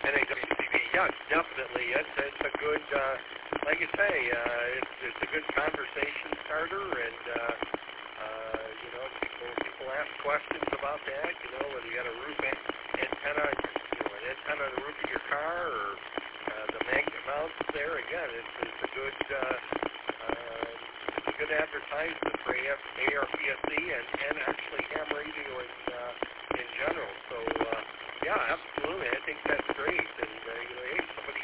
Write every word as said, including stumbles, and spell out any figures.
N A W C B, yes, definitely. It's, it's a good, uh, like you say, uh, it's, it's a good conversation starter, and uh, uh, you know, people people ask questions about that. You know, whether you got a roof an- antenna, you know, an antenna on the roof of your car, or uh, the magnet mounts there. Again, it's, it's a good, uh, uh, it's a good advertisement for A R P S C and, and actually ham radio in uh, in general. So. Uh, Yeah, absolutely. I think that's great. And, uh, you know, hey, somebody